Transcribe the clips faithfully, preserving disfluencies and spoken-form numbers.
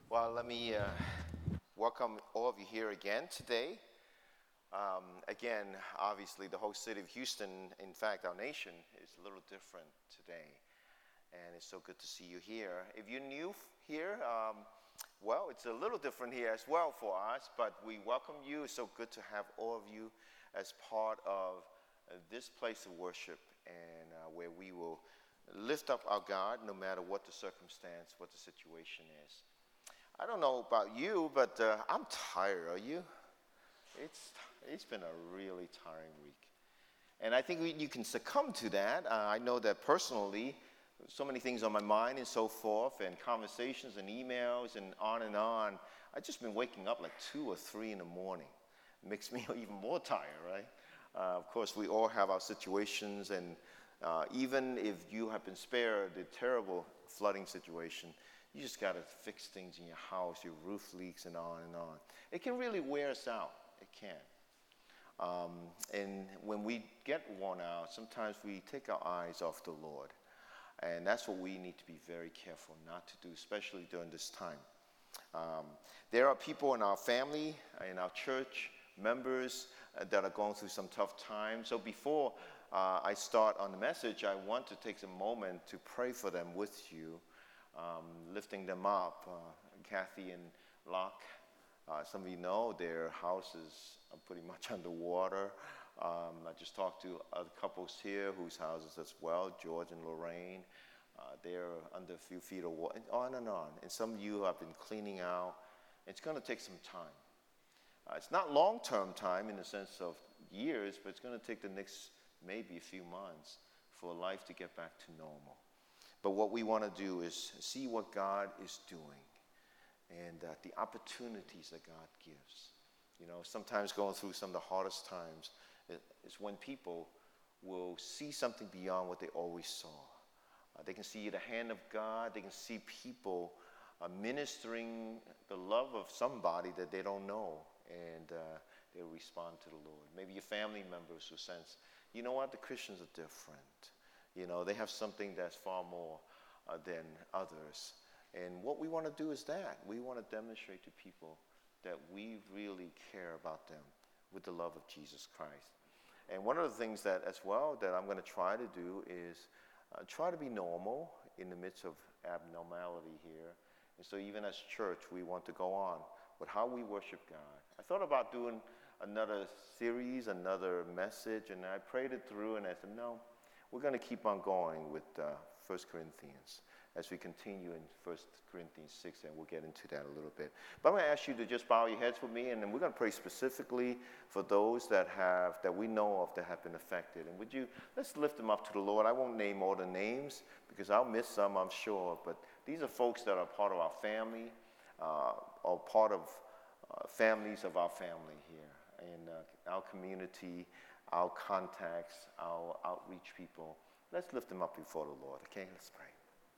Well, let me uh, welcome all of you here again today. Um, again, obviously, the whole city of Houston, in fact, our nation, is a little different today. And it's so good to see you here. If you're new here, um, well, it's a little different here as well for us, but we welcome you. It's so good to have all of you as part of uh, this place of worship and uh, where we will lift up our God no matter what the circumstance, what the situation is. I don't know about you, but uh, I'm tired. Are you? It's it's been a really tiring week, and I think we, you can succumb to that. Uh, I know that personally, so many things on my mind and so forth, and conversations and emails and on and on. I've just been waking up like two or three in the morning. It makes me even more tired, right? Uh, of course, we all have our situations, and uh, even if you have been spared the terrible flooding situation, you just got to fix things in your house, your roof leaks, and on and on. It can really wear us out. It can. Um, and when we get worn out, sometimes we take our eyes off the Lord. And that's what we need to be very careful not to do, especially during this time. Um, there are people in our family, in our church, members uh, that are going through some tough times. So before uh, I start on the message, I want to take a moment to pray for them with you. Um, lifting them up. Uh, Kathy and Locke, uh, some of you know their houses are pretty much underwater. Um, I just talked to other couples here whose houses as well, George and Lorraine. Uh, they're under a few feet of water, and on and on. And some of you have been cleaning out. It's going to take some time. Uh, it's not long-term time in the sense of years, but it's going to take the next maybe a few months for life to get back to normal. But what we want to do is see what God is doing and uh, the opportunities that God gives. You know, sometimes going through some of the hardest times is when people will see something beyond what they always saw. Uh, they can see the hand of God. They can see people uh, ministering the love of somebody that they don't know, and uh, they'll respond to the Lord. Maybe your family members who sense, you know what, the Christians are different. You know, they have something that's far more uh, than others. And what we want to do is that. We want to demonstrate to people that we really care about them with the love of Jesus Christ. And one of the things that, as well, that I'm going to try to do is uh, try to be normal in the midst of abnormality here. And so even as church, we want to go on with how we worship God. I thought about doing another series, another message, and I prayed it through, and I said, no. We're going to keep on going with uh, First Corinthians as we continue in First Corinthians six, and we'll get into that a little bit. But I'm going to ask you to just bow your heads with me, and then we're going to pray specifically for those that have, that we know of that have been affected. And would you, let's lift them up to the Lord. I won't name all the names because I'll miss some, I'm sure, but these are folks that are part of our family, uh, or part of uh, families of our family here in uh, our community, our contacts, our outreach people. Let's lift them up before the Lord, okay? Let's pray.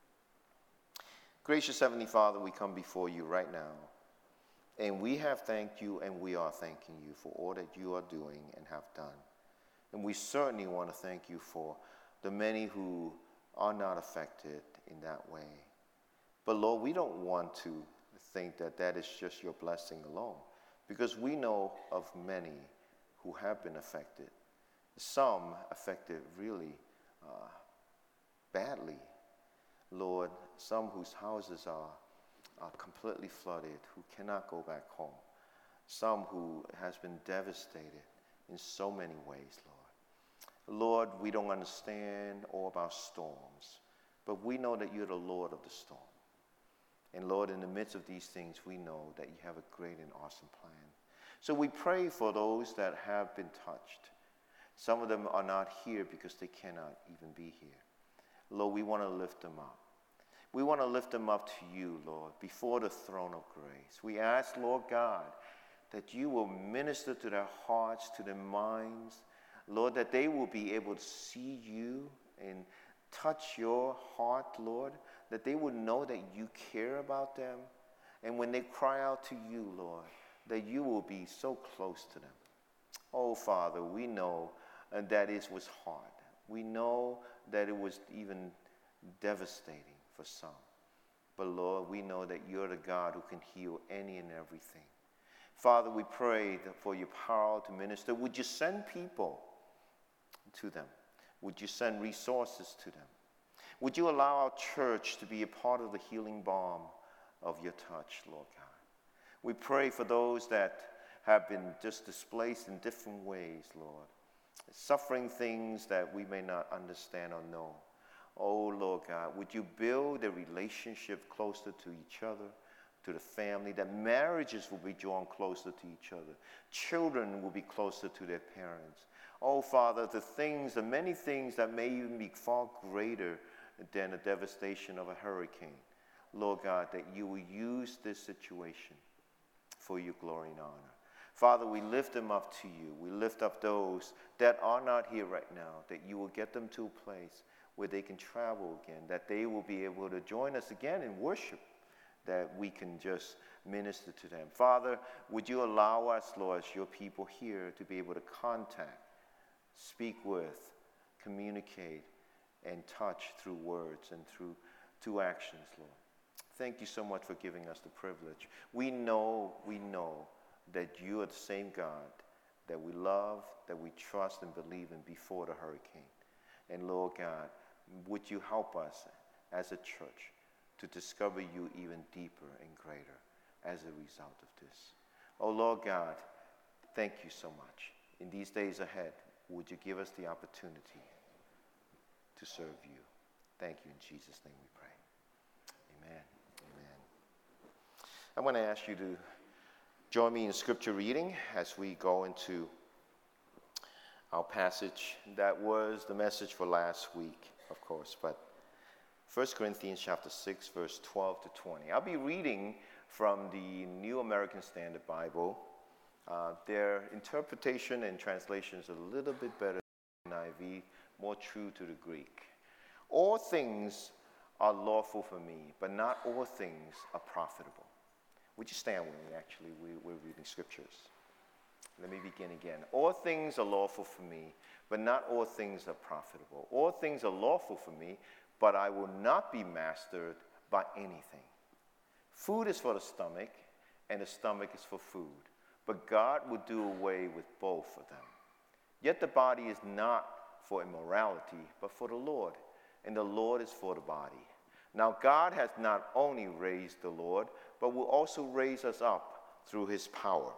Gracious Heavenly Father, we come before you right now, and we have thanked you, and we are thanking you for all that you are doing and have done. And we certainly want to thank you for the many who are not affected in that way. But Lord, we don't want to think that that is just your blessing alone, because we know of many who have been affected. Some affected really uh, badly. Lord, some whose houses are, are completely flooded, who cannot go back home. Some who has been devastated in so many ways, Lord. Lord, we don't understand all about storms, but we know that you're the Lord of the storm. And Lord, in the midst of these things, we know that you have a great and awesome plan. So we pray for those that have been touched. Some of them are not here because they cannot even be here. Lord, we want to lift them up. We want to lift them up to you, Lord, before the throne of grace. We ask, Lord God, that you will minister to their hearts, to their minds. Lord, that they will be able to see you and touch your heart, Lord, that they will know that you care about them. And when they cry out to you, Lord, that you will be so close to them. Oh, Father, we know and that it was hard. We know that it was even devastating for some. But Lord, we know that you're the God who can heal any and everything. Father, we pray that for your power to minister. Would you send people to them? Would you send resources to them? Would you allow our church to be a part of the healing balm of your touch, Lord God? We pray for those that have been just displaced in different ways, Lord, suffering things that we may not understand or know. Oh, Lord God, would you build a relationship closer to each other, to the family, that marriages will be drawn closer to each other. Children will be closer to their parents. Oh, Father, the things, the many things that may even be far greater than the devastation of a hurricane. Lord God, that you will use this situation for your glory and honor. Father, we lift them up to you. We lift up those that are not here right now, that you will get them to a place where they can travel again, that they will be able to join us again in worship, that we can just minister to them. Father, would you allow us, Lord, as your people here, to be able to contact, speak with, communicate, and touch through words and through, through actions, Lord. Thank you so much for giving us the privilege. We know, we know that you are the same God that we love, that we trust and believe in before the hurricane. And Lord God, would you help us as a church to discover you even deeper and greater as a result of this. Oh Lord God, thank you so much. In these days ahead, would you give us the opportunity to serve you? Thank you. In Jesus' name we pray. Amen. Amen. I want to ask you to join me in scripture reading as we go into our passage. That was the message for last week, of course, but First Corinthians chapter six, verse twelve to twenty. I'll be reading from the New American Standard Bible. Uh, their interpretation and translation is a little bit better than N I V, more true to the Greek. All things are lawful for me, but not all things are profitable. Would you stand with me? Actually, we, we're reading scriptures. Let me begin again. All things are lawful for me, but not all things are profitable. All things are lawful for me, but I will not be mastered by anything. Food is for the stomach, and the stomach is for food. But God will do away with both of them. Yet the body is not for immorality, but for the Lord, and the Lord is for the body. Now God has not only raised the Lord, but will also raise us up through his power.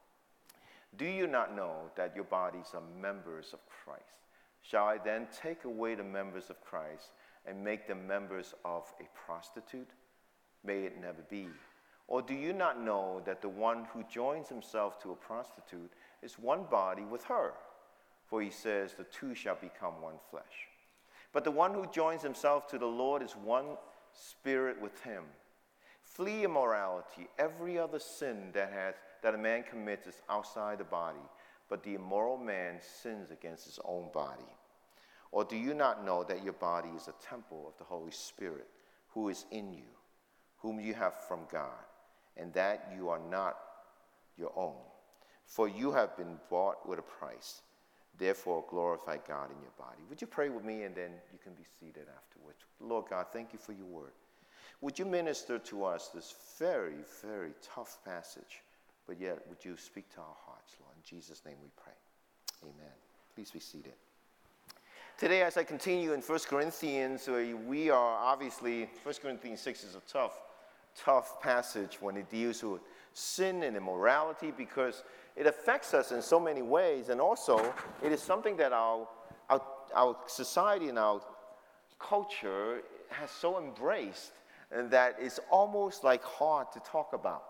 Do you not know that your bodies are members of Christ? Shall I then take away the members of Christ and make them members of a prostitute? May it never be. Or do you not know that the one who joins himself to a prostitute is one body with her? For he says, the two shall become one flesh. But the one who joins himself to the Lord is one spirit with him. Flee immorality. Every other sin that has that a man commits is outside the body, but the immoral man sins against his own body. Or do you not know that your body is a temple of the Holy Spirit, who is in you, whom you have from God, and that you are not your own? For you have been bought with a price. Therefore, glorify God in your body. Would you pray with me, and then you can be seated afterwards. Lord God, thank you for your word. Would you minister to us this very, very tough passage, but yet would you speak to our hearts, Lord? In Jesus' name we pray. Amen. Please be seated. Today, as I continue in First Corinthians, we are obviously, First Corinthians six is a tough, tough passage when it deals with sin and immorality, because it affects us in so many ways, and also it is something that our, our, our society and our culture has so embraced, and that it's almost like hard to talk about.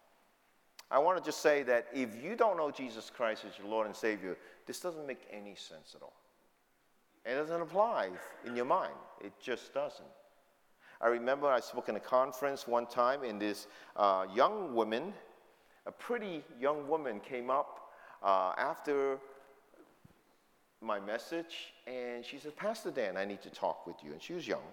I want to just say that if you don't know Jesus Christ as your Lord and Savior, this doesn't make any sense at all. It doesn't apply in your mind. It just doesn't. I remember I spoke in a conference one time, and this uh, young woman, a pretty young woman, came up uh, after my message, and she said, Pastor Dan, I need to talk with you. And she was young.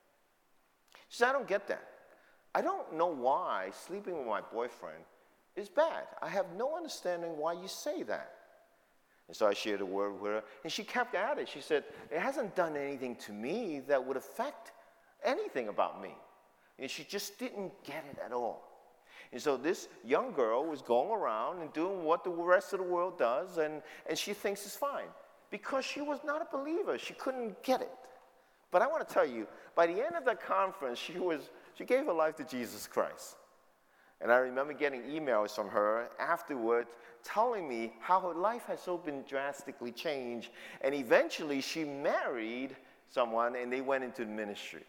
She said, I don't get that. I don't know why sleeping with my boyfriend is bad. I have no understanding why you say that. And so I shared a word with her, and she kept at it. She said, it hasn't done anything to me that would affect anything about me. And she just didn't get it at all. And so this young girl was going around and doing what the rest of the world does, and, and she thinks it's fine. Because she was not a believer. She couldn't get it. But I want to tell you, by the end of that conference, she was she gave her life to Jesus Christ. And I remember getting emails from her afterwards telling me how her life has so been drastically changed. And eventually she married someone and they went into ministry.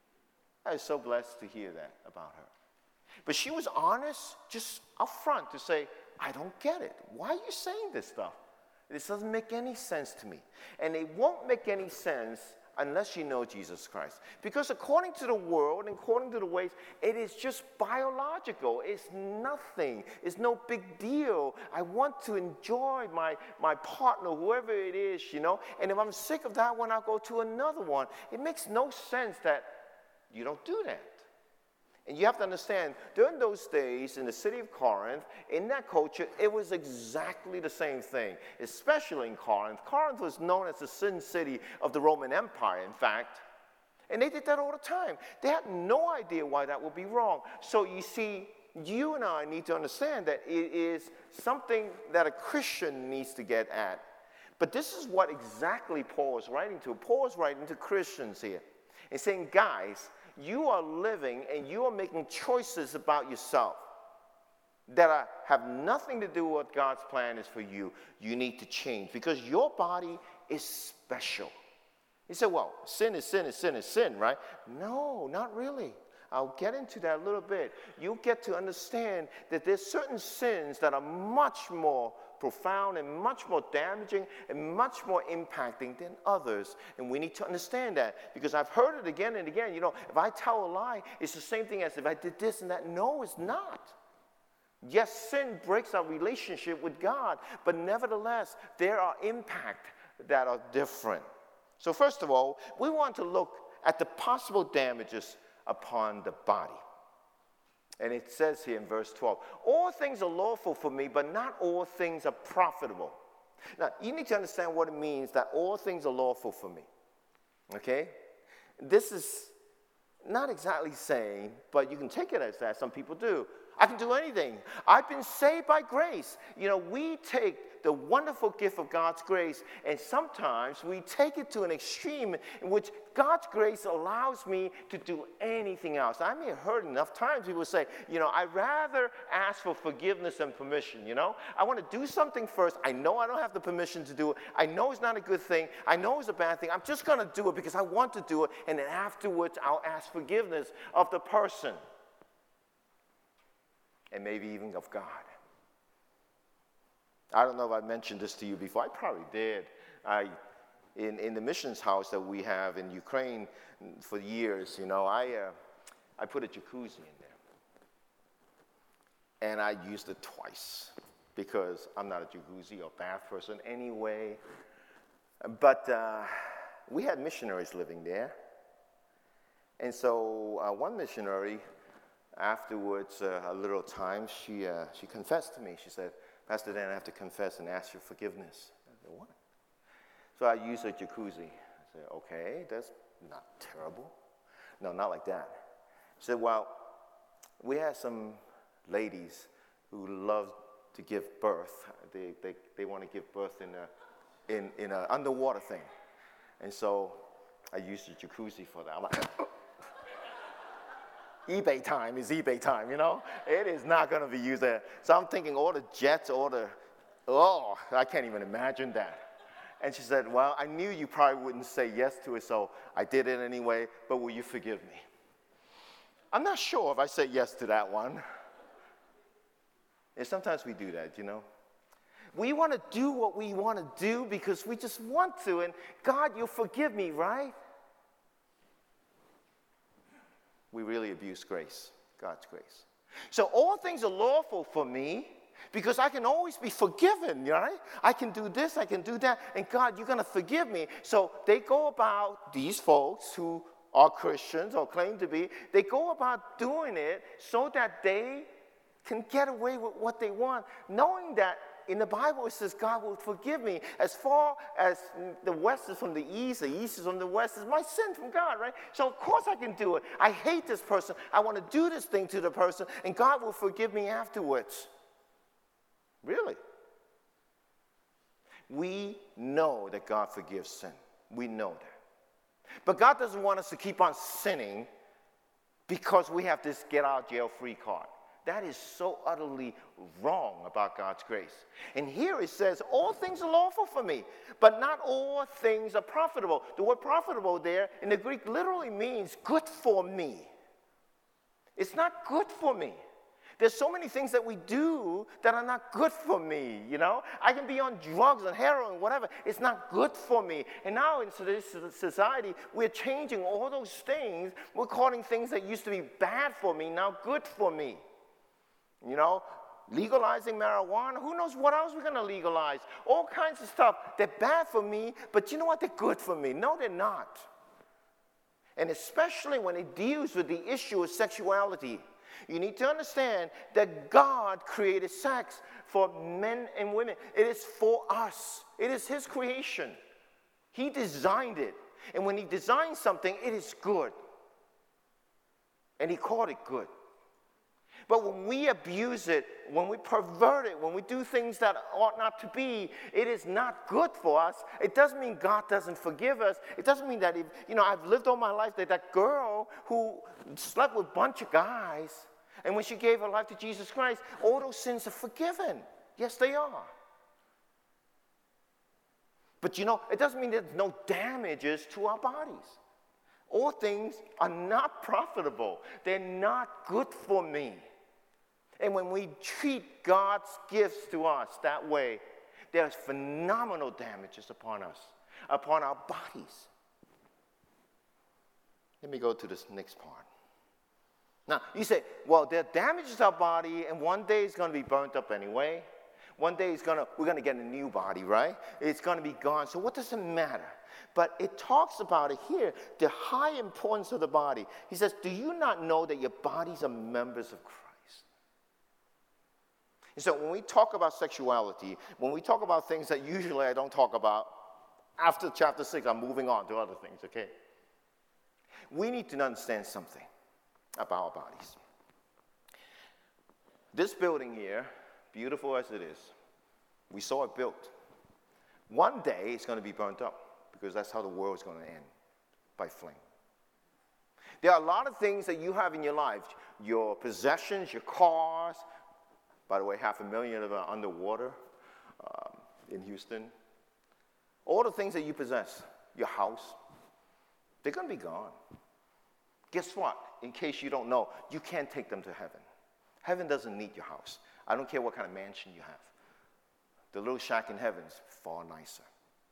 I was so blessed to hear that about her. But she was honest, just up front to say, I don't get it. Why are you saying this stuff? This doesn't make any sense to me. And it won't make any sense unless you know Jesus Christ. Because according to the world and according to the ways, it is just biological. It's nothing. It's no big deal. I want to enjoy my, my partner, whoever it is, you know. And if I'm sick of that one, I'll go to another one. It makes no sense that you don't do that. And you have to understand, during those days in the city of Corinth, in that culture, it was exactly the same thing, especially in Corinth. Corinth was known as the sin city of the Roman Empire, in fact. And they did that all the time. They had no idea why that would be wrong. So you see, you and I need to understand that it is something that a Christian needs to get at. But this is what exactly Paul is writing to. Paul is writing to Christians here. He's saying, guys, you are living and you are making choices about yourself that are, have nothing to do with what God's plan is for you. You need to change because your body is special. You say, well, sin is sin is sin is sin, right? No, not really. I'll get into that a little bit. You'll get to understand that there's certain sins that are much more profound and much more damaging and much more impacting than others. And we need to understand that because I've heard it again and again. You know, if I tell a lie, it's the same thing as if I did this and that. No, it's not. Yes, sin breaks our relationship with God, but nevertheless, there are impacts that are different. So first of all, we want to look at the possible damages upon the body. And it says here in verse twelve, all things are lawful for me, but not all things are profitable. Now, you need to understand what it means that all things are lawful for me. Okay? This is not exactly saying, but you can take it as that. Some people do. I can do anything. I've been saved by grace. You know, we take the wonderful gift of God's grace, and sometimes we take it to an extreme in which God's grace allows me to do anything else. I may have heard enough times people say, you know, I'd rather ask for forgiveness than permission, you know. I want to do something first. I know I don't have the permission to do it. I know it's not a good thing. I know it's a bad thing. I'm just going to do it because I want to do it, and then afterwards I'll ask forgiveness of the person. And maybe even of God. I don't know if I mentioned this to you before. I probably did. I, in, in the missions house that we have in Ukraine for years, you know, I, uh, I put a jacuzzi in there. And I used it twice because I'm not a jacuzzi or bath person anyway. But uh, we had missionaries living there. And so uh, one missionary, afterwards, uh, a little time, she, uh, she confessed to me. She said, Pastor Dan, I have to confess and ask your forgiveness. I said, what? So I used a jacuzzi. I said, okay, that's not terrible. No, not like that. She said, well, we had some ladies who love to give birth. They, they, they want to give birth in a in, in an underwater thing. And so I used the jacuzzi for that. I'm like, eBay time is eBay time, you know? It is not going to be used there. So I'm thinking all the jets, all the, oh, I can't even imagine that. And she said, well, I knew you probably wouldn't say yes to it, so I did it anyway, but will you forgive me? I'm not sure if I said yes to that one. And sometimes we do that, you know? We want to do what we want to do because we just want to, and God, you'll forgive me, right? We really abuse grace, God's grace. So all things are lawful for me because I can always be forgiven, right? I can do this, I can do that, and God, you're going to forgive me. So they go about, these folks who are Christians or claim to be, they go about doing it so that they can get away with what they want, knowing that in the Bible, it says God will forgive me. As far as the west is from the east, the east is from the west, is my sin from God, right? So of course I can do it. I hate this person. I want to do this thing to the person, and God will forgive me afterwards. Really? We know that God forgives sin. We know that. But God doesn't want us to keep on sinning because we have this get-out-jail-free card. That is so utterly wrong about God's grace. And here it says, all things are lawful for me, but not all things are profitable. The word profitable there in the Greek literally means good for me. It's not good for me. There's so many things that we do that are not good for me, you know. I can be on drugs and heroin, whatever. It's not good for me. And now in this society, we're changing all those things. We're calling things that used to be bad for me now good for me. You know, legalizing marijuana. Who knows what else we're going to legalize? All kinds of stuff. They're bad for me, but you know what? They're good for me. No, they're not. And especially when it deals with the issue of sexuality. You need to understand that God created sex for men and women. It is for us. It is His creation. He designed it. And when He designed something, it is good. And He called it good. But when we abuse it, when we pervert it, when we do things that ought not to be, it is not good for us. It doesn't mean God doesn't forgive us. It doesn't mean that, if, you know, I've lived all my life that that girl who slept with a bunch of guys, and when she gave her life to Jesus Christ, all those sins are forgiven. Yes, they are. But, you know, it doesn't mean there's no damages to our bodies. All things are not profitable. They're not good for me. And when we treat God's gifts to us that way, there's phenomenal damages upon us, upon our bodies. Let me go to this next part. Now, you say, well, there damages our body, and one day it's going to be burnt up anyway. One day it's gonna, we're going to get a new body, right? It's going to be gone. So what does it matter? But it talks about it here, the high importance of the body. He says, do you not know that your bodies are members of Christ? And so when we talk about sexuality, when we talk about things that usually I don't talk about, after chapter six, I'm moving on to other things, okay? We need to understand something about our bodies. This building here, beautiful as it is, we saw it built. One day it's going to be burnt up because that's how the world is going to end, by flame. There are a lot of things that you have in your life, your possessions, your cars. By the way, half a million of them are underwater um, in Houston. All the things that you possess, your house, they're going to be gone. Guess what? In case you don't know, you can't take them to heaven. Heaven doesn't need your house. I don't care what kind of mansion you have. The little shack in heaven is far nicer.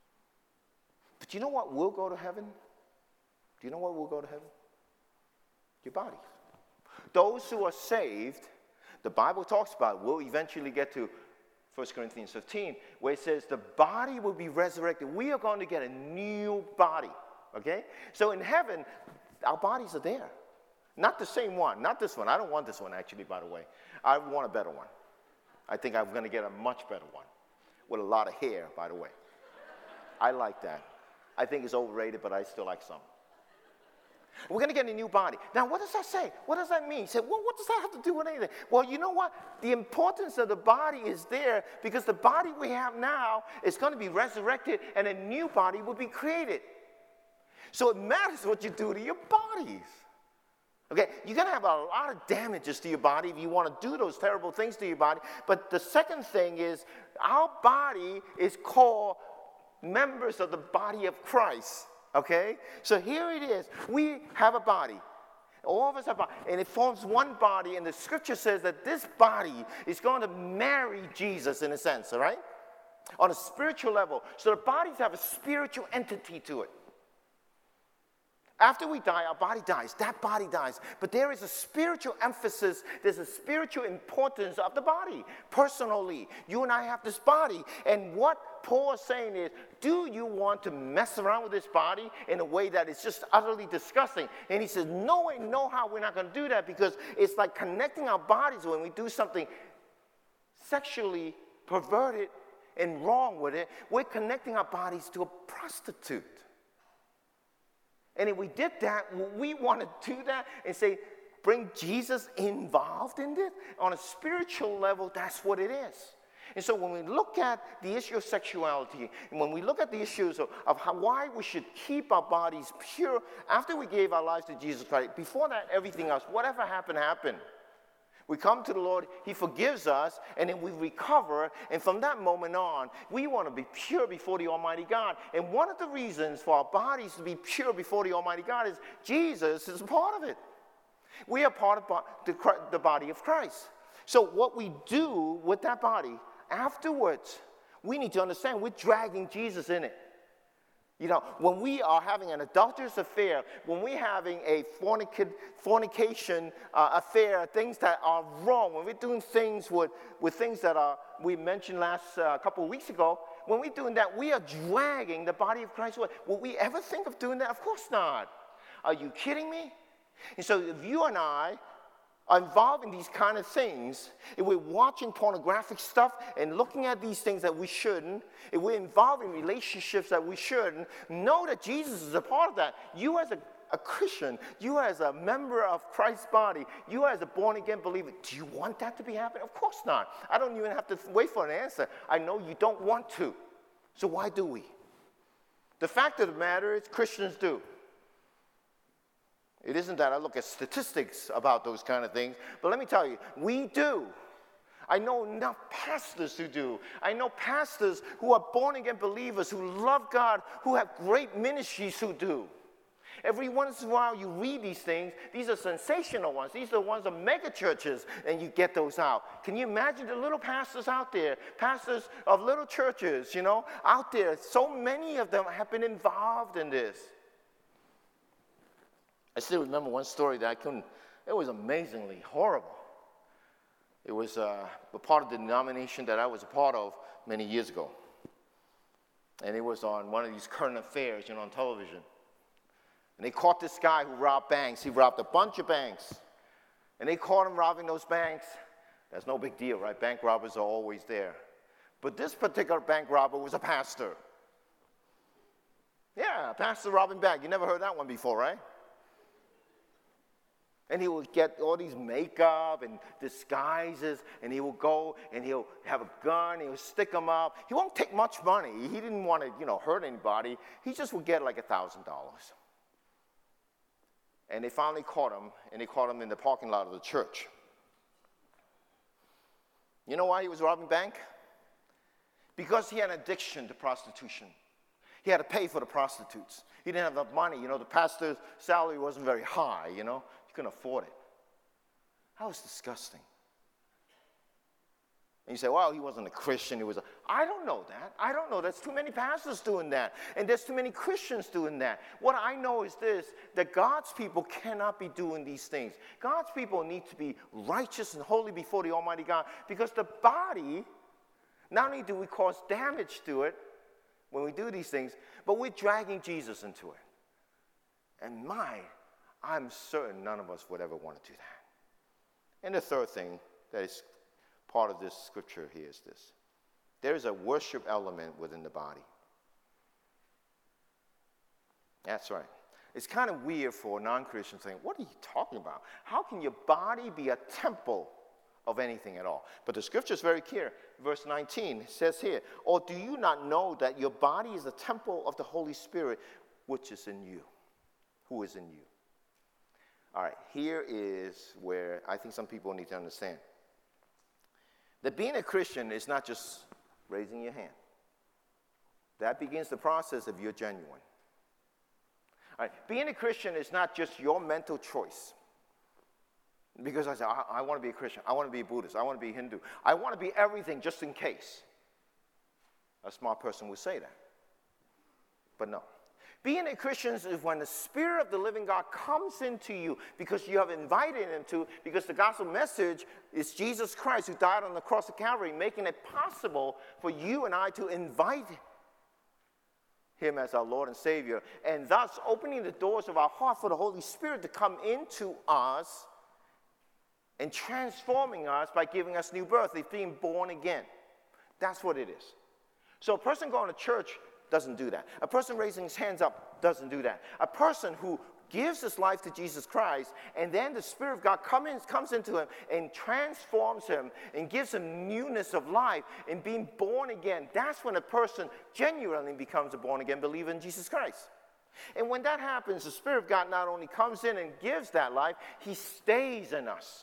But you know what will go to heaven? Do you know what will go to heaven? Your bodies. Those who are saved, the Bible talks about, we'll eventually get to First Corinthians fifteen, where it says the body will be resurrected. We are going to get a new body, okay? So in heaven, our bodies are there. Not the same one, not this one. I don't want this one, actually, by the way. I want a better one. I think I'm going to get a much better one with a lot of hair, by the way. I like that. I think it's overrated, but I still like some. We're going to get a new body. Now, what does that say? What does that mean? You say, well, what does that have to do with anything? Well, you know what? The importance of the body is there because the body we have now is going to be resurrected and a new body will be created. So it matters what you do to your bodies. Okay, you're going to have a lot of damages to your body if you want to do those terrible things to your body. But the second thing is our body is called members of the body of Christ. Okay? So here it is. We have a body. All of us have a body. And it forms one body. And the scripture says that this body is going to marry Jesus in a sense. All right? On a spiritual level. So the bodies have a spiritual entity to it. After we die, our body dies. That body dies. But there is a spiritual emphasis. There's a spiritual importance of the body. Personally, you and I have this body. And what Paul is saying is, do you want to mess around with this body in a way that is just utterly disgusting? And he says, no way, no how we're not going to do that because it's like connecting our bodies when we do something sexually perverted and wrong with it, we're connecting our bodies to a prostitute. And if we did that, we want to do that and say, bring Jesus involved in this? On a spiritual level, that's what it is. And so when we look at the issue of sexuality, and when we look at the issues of, of how, why we should keep our bodies pure after we gave our lives to Jesus Christ, before that, everything else, whatever happened, happened. We come to the Lord, He forgives us, and then we recover, and from that moment on, we want to be pure before the Almighty God. And one of the reasons for our bodies to be pure before the Almighty God is Jesus is a part of it. We are part of the, the body of Christ. So what we do with that body afterwards, we need to understand we're dragging Jesus in it. You know, when we are having an adulterous affair, when we're having a fornic- fornication uh, affair, things that are wrong, when we're doing things with, with things that are, we mentioned last uh, couple of weeks ago, when we're doing that, we are dragging the body of Christ away. Will we ever think of doing that? Of course not. Are you kidding me? And so if you and I are involved in these kind of things, if we're watching pornographic stuff and looking at these things that we shouldn't, if we're involved in relationships that we shouldn't, know that Jesus is a part of that. You as a, a Christian, you as a member of Christ's body, you as a born-again believer, do you want that to be happening? Of course not. I don't even have to wait for an answer. I know you don't want to. So why do we? The fact of the matter is Christians do. It isn't that I look at statistics about those kind of things, but let me tell you, we do. I know enough pastors who do. I know pastors who are born-again believers, who love God, who have great ministries who do. Every once in a while you read these things. These are sensational ones. These are the ones of mega churches, and you get those out. Can you imagine the little pastors out there, pastors of little churches, you know, out there? So many of them have been involved in this. I still remember one story that I couldn't, it was amazingly horrible. It was uh, a part of the denomination that I was a part of many years ago. And it was on one of these current affairs, you know, on television. And they caught this guy who robbed banks. He robbed a bunch of banks. And they caught him robbing those banks. That's no big deal, right? Bank robbers are always there. But this particular bank robber was a pastor. Yeah, a pastor robbing bank. You never heard that one before, right? And he will get all these makeup and disguises, and he will go and he'll have a gun, he'll stick them up. He won't take much money. He didn't want to, you know, hurt anybody. He just would get like a thousand dollars. And they finally caught him, and they caught him in the parking lot of the church. You know why he was robbing bank? Because he had an addiction to prostitution. He had to pay for the prostitutes. He didn't have enough money. You know, the pastor's salary wasn't very high, you know. He couldn't afford it. That was disgusting. And you say, well, he wasn't a Christian. He was a... I don't know that. I don't know. There's too many pastors doing that. And there's too many Christians doing that. What I know is this, that God's people cannot be doing these things. God's people need to be righteous and holy before the Almighty God, because the body, not only do we cause damage to it when we do these things, but we're dragging Jesus into it. And my, I'm certain none of us would ever want to do that. And the third thing that is part of this scripture here is this. There is a worship element within the body. That's right. It's kind of weird for a non-Christian saying, what are you talking about? How can your body be a temple of anything at all? But the scripture is very clear. Verse nineteen says here, or do you not know that your body is a temple of the Holy Spirit, which is in you? Who is in you? All right, here is where I think some people need to understand. That being a Christian is not just raising your hand. That begins the process if you're genuine. All right, being a Christian is not just your mental choice. Because I say, I, I want to be a Christian. I want to be a Buddhist. I want to be Hindu. I want to be everything just in case. A smart person would say that. But no. Being a Christian is when the Spirit of the living God comes into you because you have invited him to, because the gospel message is Jesus Christ who died on the cross of Calvary, making it possible for you and I to invite him as our Lord and Savior, and thus opening the doors of our heart for the Holy Spirit to come into us and transforming us by giving us new birth. It's being born again. That's what it is. So a person going to church doesn't do that. A person raising his hands up doesn't do that. A person who gives his life to Jesus Christ, and then the Spirit of God come in, comes into him and transforms him and gives him newness of life and being born again, that's when a person genuinely becomes a born-again believer in Jesus Christ. And when that happens, the Spirit of God not only comes in and gives that life, he stays in us.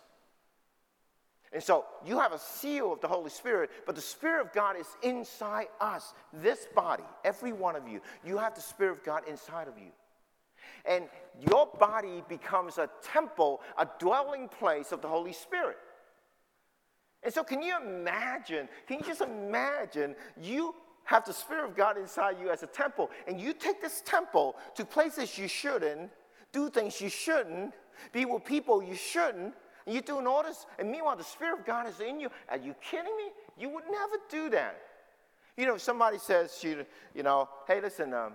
And so you have a seal of the Holy Spirit, but the Spirit of God is inside us. This body, every one of you, you have the Spirit of God inside of you. And your body becomes a temple, a dwelling place of the Holy Spirit. And so can you imagine, can you just imagine you have the Spirit of God inside you as a temple, and you take this temple to places you shouldn't, do things you shouldn't, be with people you shouldn't, and you're doing all this, and meanwhile the Spirit of God is in you. Are you kidding me? You would never do that. You know, if somebody says to you, you know, hey, listen, um,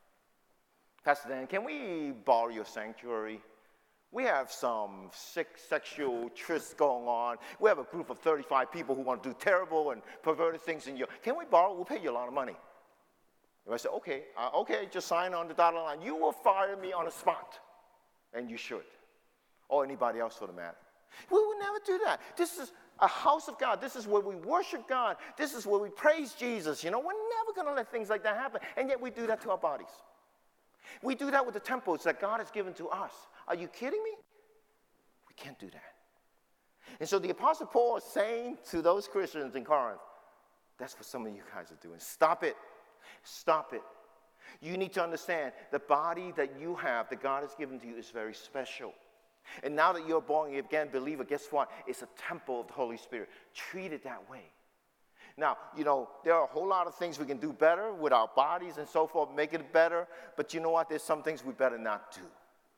Pastor Dan, can we borrow your sanctuary? We have some sick sexual trysts going on. We have a group of thirty-five people who want to do terrible and perverted things in your. Can we borrow? We'll pay you a lot of money. And I said, okay, uh, okay, just sign on the dotted line. You will fire me on the spot, and you should, or anybody else for the matter. We would never do that. This is a house of God. This is where we worship God. This is where we praise Jesus. You know, we're never going to let things like that happen, and yet we do that to our bodies. We do that with the temples that God has given to us. Are you kidding me? We can't do that. And so the Apostle Paul is saying to those Christians in Corinth, that's what some of you guys are doing. Stop it. Stop it. You need to understand the body that you have, that God has given to you, is very special. And now that you're a born-again believer, guess what? It's a temple of the Holy Spirit. Treat it that way. Now, you know, there are a whole lot of things we can do better with our bodies and so forth, make it better. But you know what? There's some things we better not do.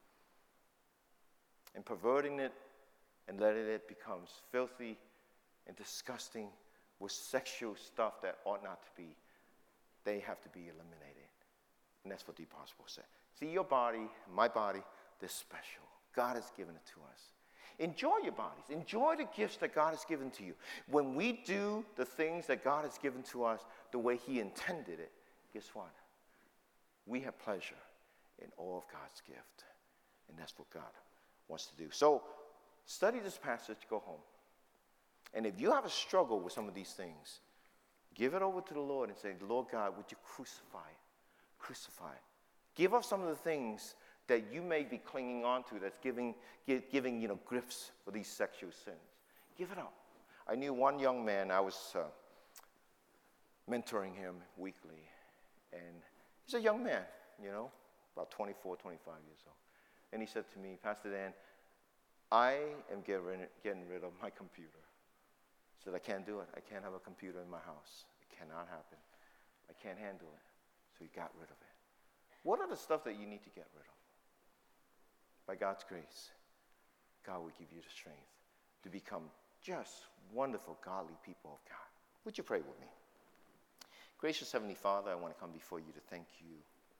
And perverting it and letting it become filthy and disgusting with sexual stuff that ought not to be, they have to be eliminated. And that's what the Apostle Paul said. See, your body, my body, they're special. God has given it to us. Enjoy your bodies. Enjoy the gifts that God has given to you. When we do the things that God has given to us the way he intended it, guess what? We have pleasure in all of God's gift. And that's what God wants to do. So study this passage, go home. And if you have a struggle with some of these things, give it over to the Lord and say, Lord God, would you crucify it? Crucify it. Give up some of the things that you may be clinging on to that's giving, give, giving you know, grips for these sexual sins. Give it up. I knew one young man, I was uh, mentoring him weekly, and he's a young man, you know, about twenty-four, twenty-five years old. And he said to me, Pastor Dan, I am getting, getting rid of my computer. I said, I can't do it. I can't have a computer in my house. It cannot happen. I can't handle it. So he got rid of it. What are the stuff that you need to get rid of? By God's grace, God will give you the strength to become just wonderful, godly people of God. Would you pray with me? Gracious Heavenly Father, I want to come before you to thank you,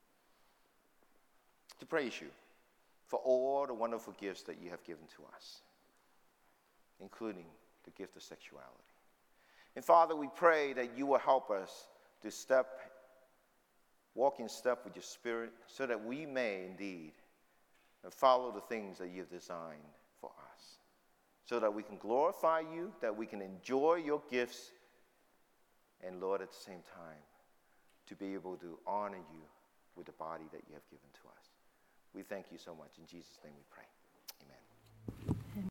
to praise you for all the wonderful gifts that you have given to us, including the gift of sexuality. And Father, we pray that you will help us to step, walk in step with your Spirit, so that we may indeed and follow the things that you've designed for us, so that we can glorify you, that we can enjoy your gifts, and Lord, at the same time, to be able to honor you with the body that you have given to us. We thank you so much. In Jesus' name we pray.